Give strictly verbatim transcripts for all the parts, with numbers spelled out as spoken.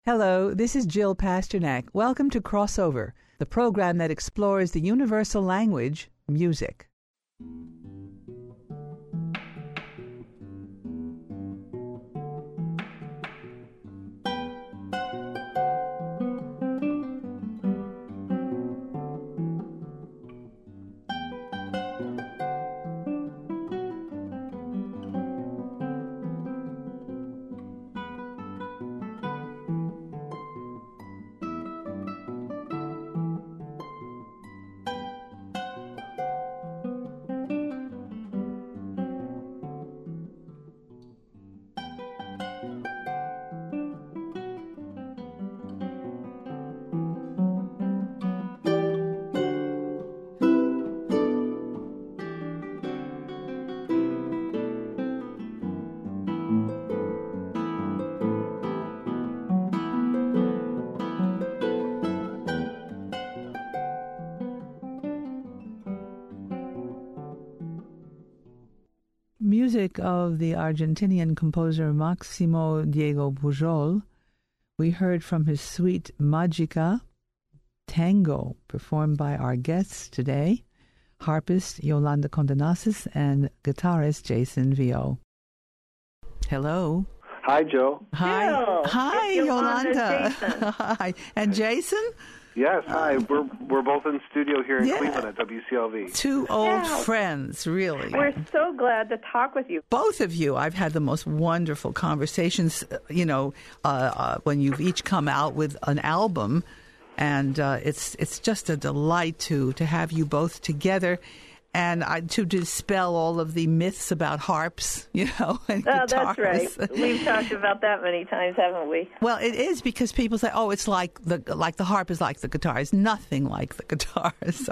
Hello, this is Jill Pasternak. Welcome to Crossover, the program that explores the universal language, music. Music of the Argentinian composer Maximo Diego Pujol. We heard from his suite Magica, Tango, performed by our guests today, harpist Yolanda Condenasis and guitarist Jason Vio. Hello. Hi, Joe. Hi. Jill. Hi, It's Yolanda, Yolanda. Jason. Hi. And Jason? Yes, hi. We're we're both in studio here in Yeah. Cleveland at W C L V. Two old Yeah. friends, really. We're so glad to talk with you. Both of you, I've had the most wonderful conversations, uh, you know, uh, uh, when you've each come out with an album. And uh, it's it's just a delight to, to have you both together and uh, to dispel all of the myths about harps, you know, and Oh, guitars. that's right. We've talked about that many times, haven't we? Well, it is because people say, "Oh, it's like the like the harp is like the guitar." It's nothing like the guitar. So,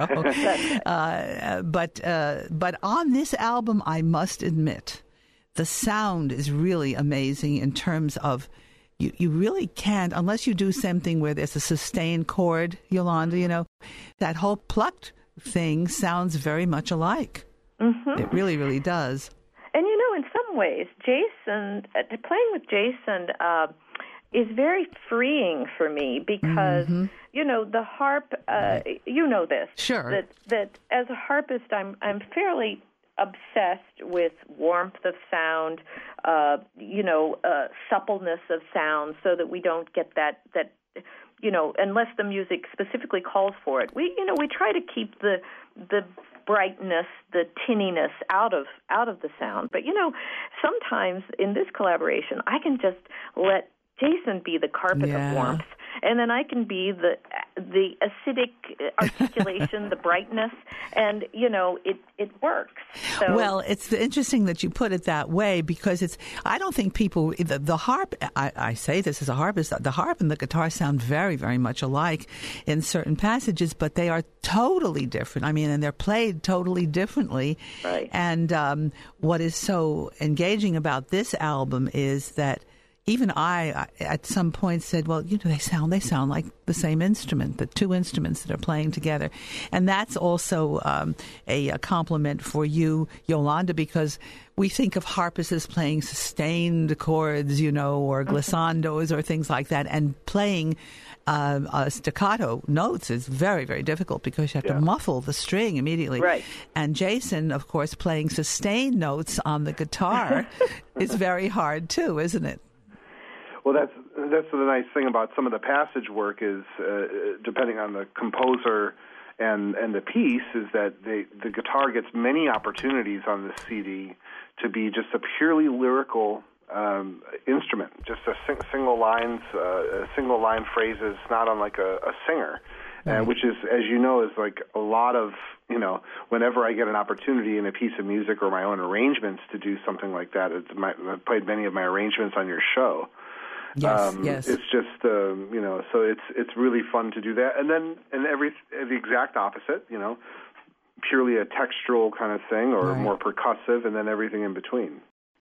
uh, but uh, but on this album, I must admit, the sound is really amazing in terms of you. You really can't unless you do something where there's a sustained chord, Yolanda. You know, that whole plucked thing sounds very much alike. Mm-hmm. It really, really does. And, you know, in some ways, Jason, uh, playing with Jason uh, is very freeing for me because, Mm-hmm. you know, the harp, uh, you know this. Sure. That, that as a harpist, I'm, I'm fairly obsessed with warmth of sound, uh, you know, uh, suppleness of sound so that we don't get that, that you know, unless the music specifically calls for it. We, you know, we try to keep the the brightness, the tinniness out of out of the sound. But, you know, sometimes in this collaboration, I can just let Jason be the carpet Yeah. of warmth, and then I can be the the acidic articulation, the brightness, and, you know, it, it works. So, Well, it's interesting that you put it that way because it's. I don't think people the, the harp. I, I say this as a harpist. The harp and the guitar sound very, very much alike in certain passages, but they are totally different. I mean, and they're played totally differently. Right. And um, what is so engaging about this album is that. Even I, at some point, said, "Well, you know, they sound they sound like the same instrument, the two instruments that are playing together," and that's also um, a, a compliment for you, Yolanda, because we think of harpists as playing sustained chords, you know, or glissandos or things like that, and playing uh, uh, staccato notes is very, very difficult because you have Yeah. to muffle the string immediately. Right. And Jason, of course, playing sustained notes on the guitar is very hard too, isn't it? Well, that's that's the nice thing about some of the passage work is, uh, depending on the composer and and the piece, is that they, the guitar gets many opportunities on this C D to be just a purely lyrical um, instrument, just a sing, single lines, uh, single line phrases, not unlike a, a singer. Uh, which is, as you know, is like a lot of, you know, whenever I get an opportunity in a piece of music or my own arrangements to do something like that, it's my, I've played many of my arrangements on your show. Yes, um, yes. It's just, um, you know, so it's it's really fun to do that. And then and every the exact opposite, you know, purely a textural kind of thing or Right. more percussive, and then everything in between.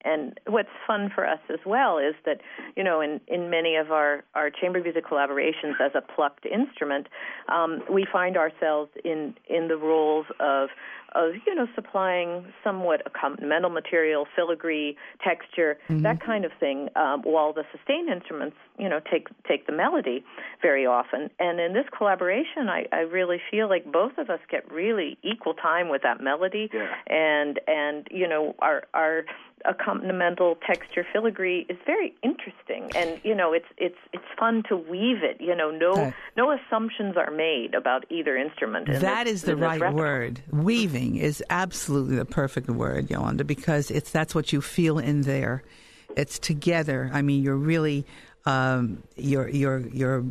and what's fun for us as well is that, you know, in, in many of our, our chamber music collaborations as a plucked instrument, um, we find ourselves in, in the roles of, of, you know, supplying somewhat accompanimental material, filigree, texture, mm-hmm. that kind of thing, um, while the sustained instruments, you know, take take the melody very often. And in this collaboration, I, I really feel like both of us get really equal time with that melody, yeah. and, and you know, our our accompanimental texture filigree is very interesting, and you know, it's it's it's fun to weave it. You know, no okay. no assumptions are made about either instrument. That this, is the right repertoire. Word. Weaving is absolutely the perfect word, Yolanda, because it's that's what you feel in there. It's together. I mean, you're really um, you're you're you're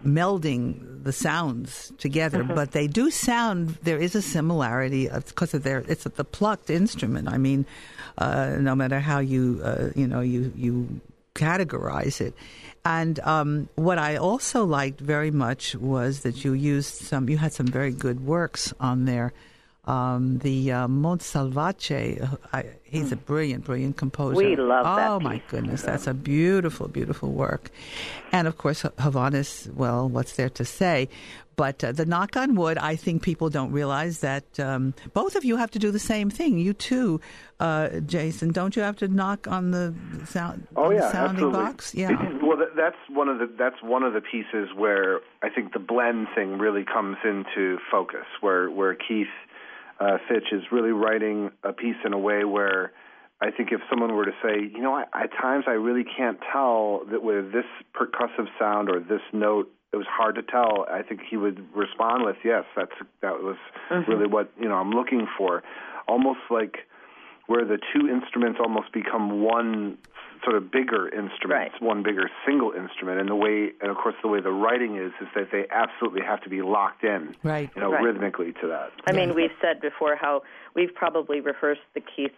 melding the sounds together, mm-hmm. but they do sound. There is a similarity because of their. It's the plucked instrument. I mean, uh, no matter how you uh, you know you you categorize it. And um, what I also liked very much was that you used some. You had some very good works on there. Um, the uh, Monte Salvace, I, he's a brilliant, brilliant composer. We love oh, that Oh, my goodness. That's a beautiful, beautiful work. And, of course, Havanas, well, what's there to say? But uh, the Knock on Wood, I think people don't realize that um, both of you have to do the same thing. You, too, uh, Jason. Don't you have to knock on the, sound, oh, on yeah, the sounding absolutely. box? Yeah. Well, that's one of the that's one of the pieces where I think the blend thing really comes into focus, where, where Keith... Uh, Fitch is really writing a piece in a way where I think if someone were to say, you know, I, at times I really can't tell that with this percussive sound or this note, it was hard to tell. I think he would respond with, yes, that's that was mm-hmm. really what, you know, I'm looking for. Almost like where the two instruments almost become one sort of bigger instrument, right. one bigger single instrument. And the way, and of course, the way the writing is, is that they absolutely have to be locked in, right. you know, right. rhythmically to that. I mean, we've said before how we've probably rehearsed the Keith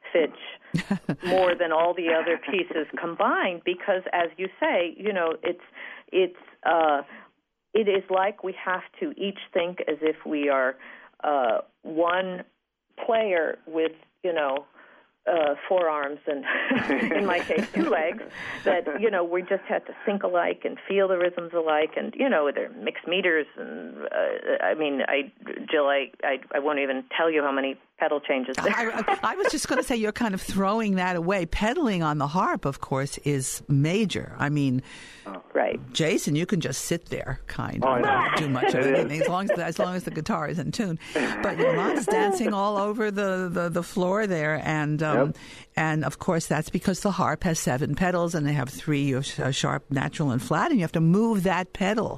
Fitch more than all the other pieces combined, because, as you say, you know, it's it's uh, it is like we have to each think as if we are uh, one player with, you know, Uh, four arms and, in my case, two legs, that, you know, we just had to think alike and feel the rhythms alike, and, you know, they're mixed meters, and, uh, I mean, I, Jill, I, I, I won't even tell you how many pedal changes there I, I, I was just going to say, you're kind of throwing that away. Pedaling on the harp, of course, is major. I mean, oh, right. Jason, you can just sit there, kind of, oh, not do much of anything, as long as, as long as the guitar is in tune. But Yolanda's dancing all over the, the, the floor there, and um, Yep. And, of course, that's because the harp has seven pedals, and they have three uh, sharp, natural, and flat, and you have to move that pedal.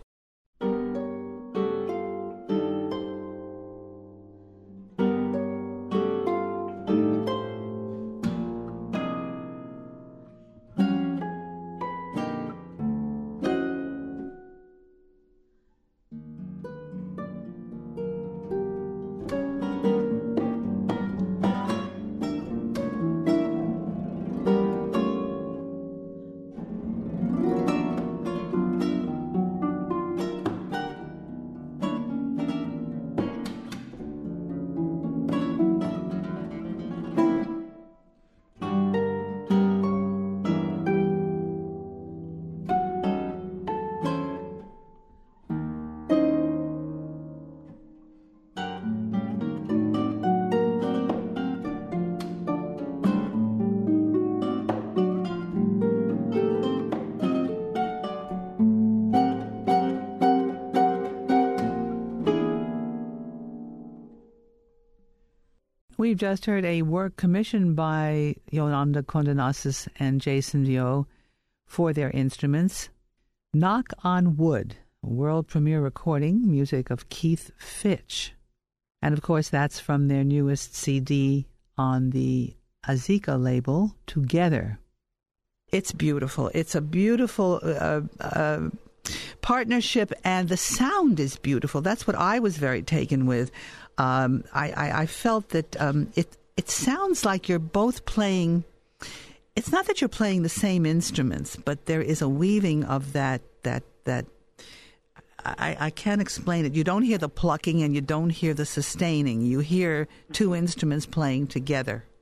We've just heard a work commissioned by Yolanda Condenasis and Jason Viau for their instruments. Knock on Wood, a world premiere recording, music of Keith Fitch. And, of course, that's from their newest C D on the Azika label, Together. It's beautiful. It's a beautiful uh, uh, partnership, and the sound is beautiful. That's what I was very taken with. Um, I, I, I felt that um, it it sounds like you're both playing. It's not that you're playing the same instruments, but there is a weaving of that that that. I, I can't explain it. You don't hear the plucking and you don't hear the sustaining. You hear two instruments playing together.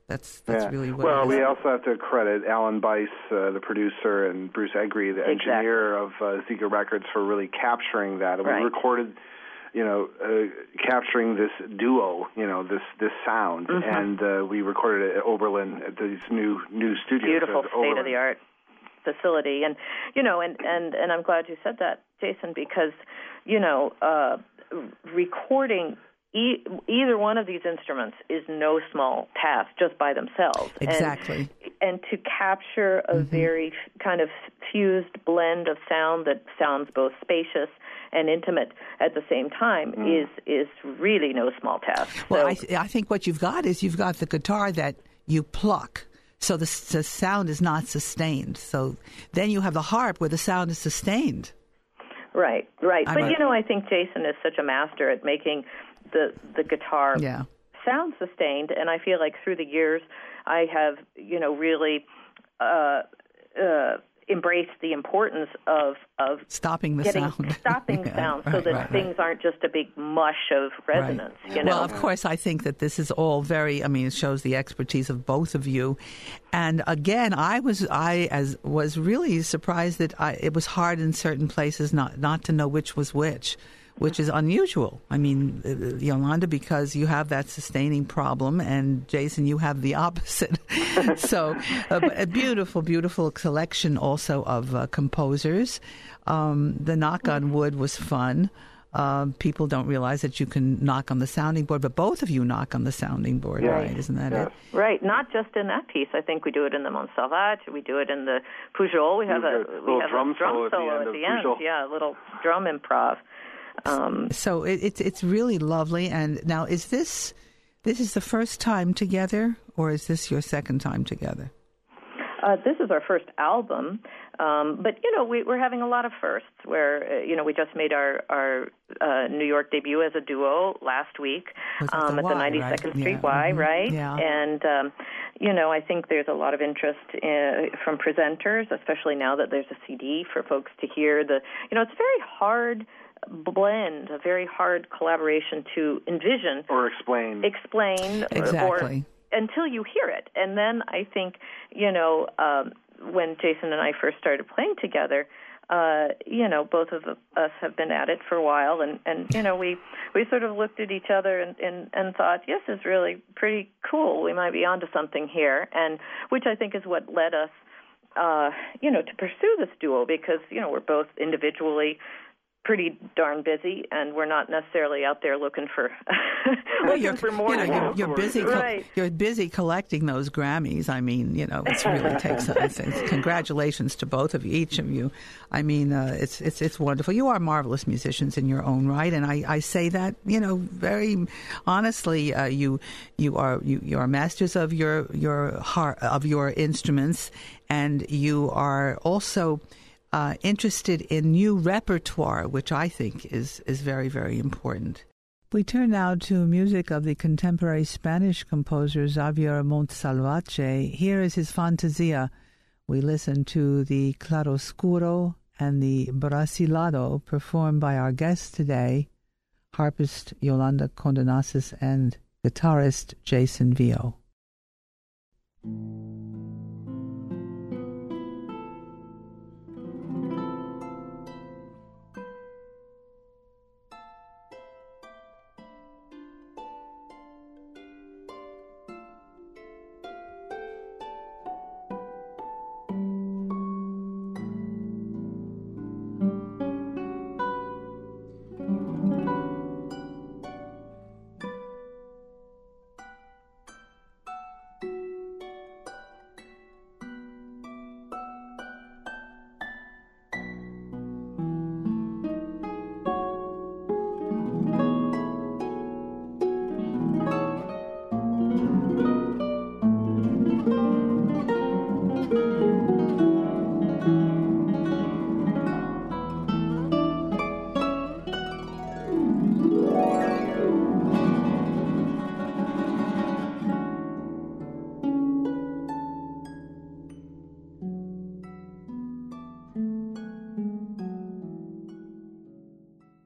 That's that's yeah. really what well, it is. we also have to credit Alan Bice, uh, the producer, and Bruce Egri, the exactly. engineer of uh, Ziga Records, for really capturing that. And right. we recorded, you know, uh, capturing this duo, you know, this this sound, mm-hmm. and uh, we recorded it at Oberlin at these new new studios. Beautiful, state of the art facility, and you know, and, and, and I'm glad you said that, Jason, because you know, uh, recording e- either one of these instruments is no small task just by themselves. Exactly. And, and to capture a mm-hmm. very kind of fused blend of sound that sounds both spacious and intimate at the same time mm. is is really no small task. Well, so, I, th- I think what you've got is you've got the guitar that you pluck. So the, the sound is not sustained. So then you have the harp where the sound is sustained. Right, right. I but, mean, you know, I think Jason is such a master at making the the guitar yeah. sound sustained. And I feel like through the years I have, you know, really uh, uh, embraced the importance of, of stopping the getting, sound. Stopping yeah, sound right, so that right, things right. aren't just a big mush of resonance. Right. You know? Well, of course, I think that this is all very, I mean, it shows the expertise of both of you. And again, I was I as was really surprised that I, it was hard in certain places not, not to know which was which, which is unusual. I mean, Yolanda, because you have that sustaining problem, and Jason, you have the opposite. So uh, a beautiful, beautiful collection also of uh, composers. Um, the knock on wood was fun. Uh, people don't realize that you can knock on the sounding board, but both of you knock on the sounding board, yeah. right? Isn't that yeah. it? Right, not just in that piece. I think we do it in the Montserrat. We do it in the Pujol. We have a we have drum a drum solo solo at the at the end. end. Yeah, a little drum improv. Um, so it, it's it's really lovely. And now, is this this is the first time together, or is this your second time together? Uh, this is our first album, um, but you know we, we're having a lot of firsts. Where uh, you know we just made our our uh, New York debut as a duo last week um, the at the Y, ninety-second right? Street yeah. Y, mm-hmm. right? Yeah. And um, you know I think there's a lot of interest in, from presenters, especially now that there's a C D for folks to hear. The you know it's very hard. Blend, a very hard collaboration to envision or explain. Explain exactly. Or, until you hear it. And then I think, you know, um, when Jason and I first started playing together, uh, you know, both of us have been at it for a while, and, and you know, we, we sort of looked at each other and, and, and thought, yes, this is really pretty cool. We might be onto something here, and which I think is what led us, uh, you know, to pursue this duo because, you know, we're both individually pretty darn busy, and we're not necessarily out there looking for well, looking for more. You know, you're, you're busy. Right. You're busy collecting those Grammys. I mean, you know, it really takes. A, it's, it's, congratulations to both of you, each of you. I mean, uh, it's it's it's wonderful. You are marvelous musicians in your own right, and I, I say that you know very honestly. Uh, you you are you, you are masters of your your heart of your instruments, and you are also. Uh, interested in new repertoire, which I think is, is very, very important. We turn now to music of the contemporary Spanish composer Xavier Montsalvatge. Here is his Fantasia. We listen to the Claroscuro and the Brasilado performed by our guests today, harpist Yolanda Condonasis and guitarist Jason Vio.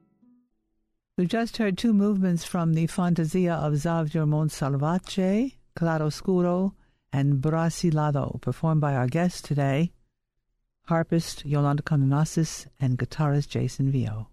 We just heard two movements from the Fantasia of Xavier Montsalvatge, Claroscuro, and Brasilado, performed by our guest today, harpist Yolanda Condonasis and guitarist Jason Vio.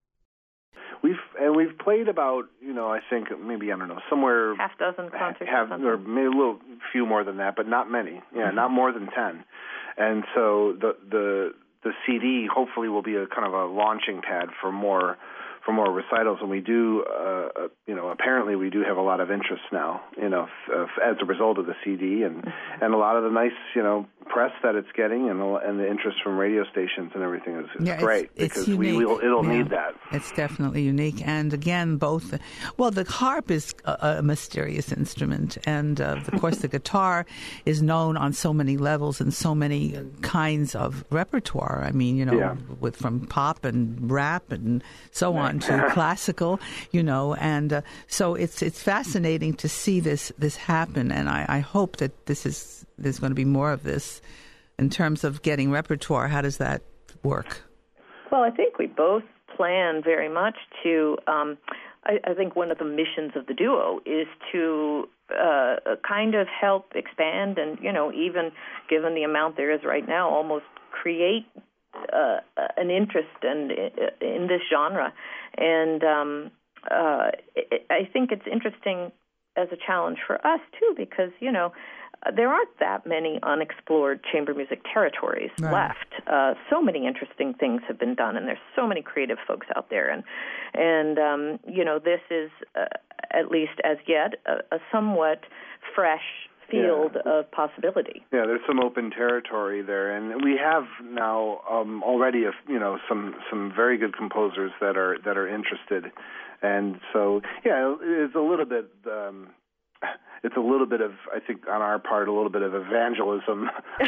We've and we've played about, you know, I think maybe, I don't know, somewhere half dozen concerts, half, or, or maybe a little few more than that, but not many. Yeah, mm-hmm. Not more than ten. And so the the the C D hopefully will be a kind of a launching pad for more for more recitals, and we do, uh, you know, apparently we do have a lot of interest now, you know, f- f- as a result of the C D and and a lot of the nice, you know, press that it's getting, and the, and the interest from radio stations and everything is, is yeah, great it's, because it's we will it'll yeah. need that. It's definitely unique, and again, both. Well, the harp is a, a mysterious instrument, and uh, of course, the guitar is known on so many levels and so many kinds of repertoire. I mean, you know, yeah. with from pop and rap and so on to classical, you know, and uh, so it's it's fascinating to see this this happen, and I, I hope that this is there's going to be more of this in terms of getting repertoire. How does that work? Well, I think we both plan very much to. Um, I, I think one of the missions of the duo is to uh, kind of help expand, and you know, even given the amount there is right now, almost create Uh, an interest in, in this genre. And um, uh, it, I think it's interesting as a challenge for us, too, because, you know, there aren't that many unexplored chamber music territories right. left. Uh, so many interesting things have been done, and there's so many creative folks out there. And, and um, you know, this is, uh, at least as yet, a, a somewhat fresh field yeah. of possibility. Yeah, there's some open territory there, and we have now um, already, a, you know, some some very good composers that are that are interested, and so yeah, it's a little bit. Um, It's a little bit of, I think, on our part, a little bit of evangelism.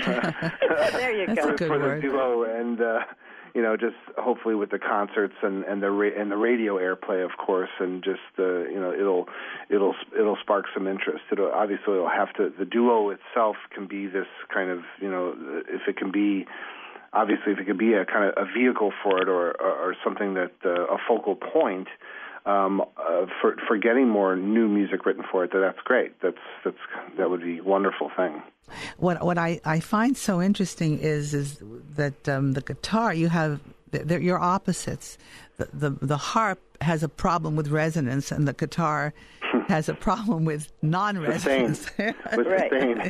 There you That's go. a good for word. the duo, and uh, you know, just hopefully with the concerts and, and the ra- and the radio airplay, of course, and just uh, you know, it'll it'll it'll spark some interest. It'll obviously it'll have to. The duo itself can be this kind of, you know, if it can be. Obviously, if it could be a kind of a vehicle for it, or or, or something that uh, a focal point. Um, uh, for for getting more new music written for it, that that's great. That's that's that would be a wonderful thing. What what I, I find so interesting is is that um, the guitar, you have they're your opposites. The, the the harp has a problem with resonance, and the guitar has a problem with non-resonance. with right.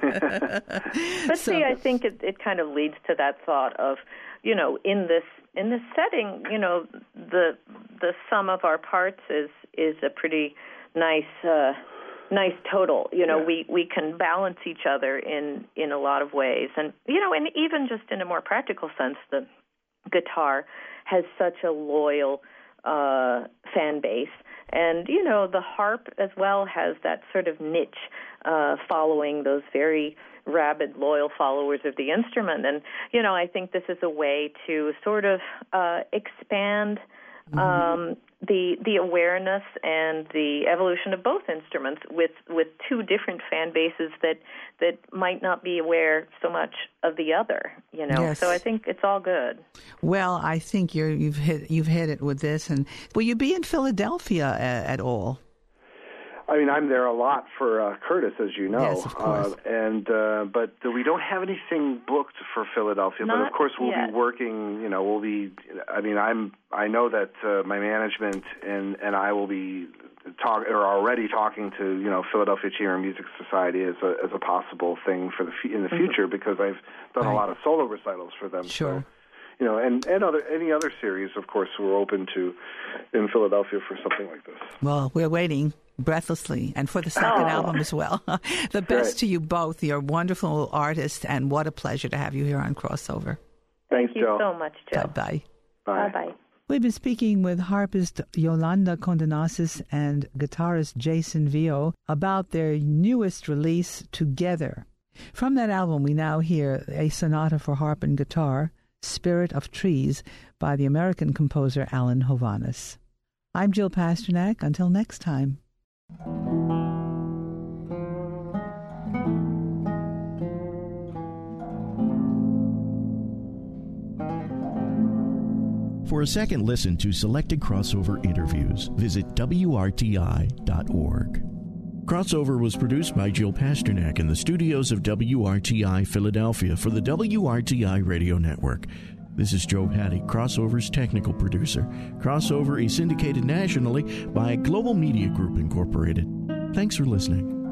But so, see, I think it, it kind of leads to that thought of, you know, in this in this setting, you know, the the sum of our parts is is a pretty nice uh, nice total. You know, yeah. we, we can balance each other in, in a lot of ways, and you know, and even just in a more practical sense, the guitar has such a loyal uh, fan base. And, you know, the harp as well has that sort of niche uh, following those very rabid, loyal followers of the instrument. And, you know, I think this is a way to sort of uh, expand um, mm-hmm. the the awareness and the evolution of both instruments with, with two different fan bases that that might not be aware so much of the other, you know. Yes. So I think it's all good. Well, I think you're, you've hit you've hit it with this. And will you be in Philadelphia at, at all? I mean, I'm there a lot for uh, Curtis, as you know. Yes, of course. Uh, and uh, but we don't have anything booked for Philadelphia. Not but of course, we'll yet. be working. You know, we'll be. I mean, I'm. I know that uh, my management and and I will be talk or already talking to you know Philadelphia Chamber Music Society as a as a possible thing for the f- in the future, mm-hmm. because I've done right. a lot of solo recitals for them. Sure. So, you know, and, and other any other series, of course, we're open to in Philadelphia for something like this. Well, we're waiting breathlessly, and for the second oh. album as well. The best Great. to you both. You're a wonderful artist, and what a pleasure to have you here on Crossover. Thanks, Thank you Joe. so much, Joe. Bye-bye. Bye. Bye-bye. We've been speaking with harpist Yolanda Condonasis and guitarist Jason Vio about their newest release, Together. From that album, we now hear a sonata for harp and guitar, Spirit of Trees, by the American composer Alan Hovhaness. I'm Jill Pasternak. Until next time. For a second listen to selected crossover interviews, visit W R T I dot org. Crossover was produced by Jill Pasternak in the studios of W R T I Philadelphia for the W R T I Radio Network. This is Joe Hattie, Crossover's technical producer. Crossover is syndicated nationally by Global Media Group Incorporated. Thanks for listening.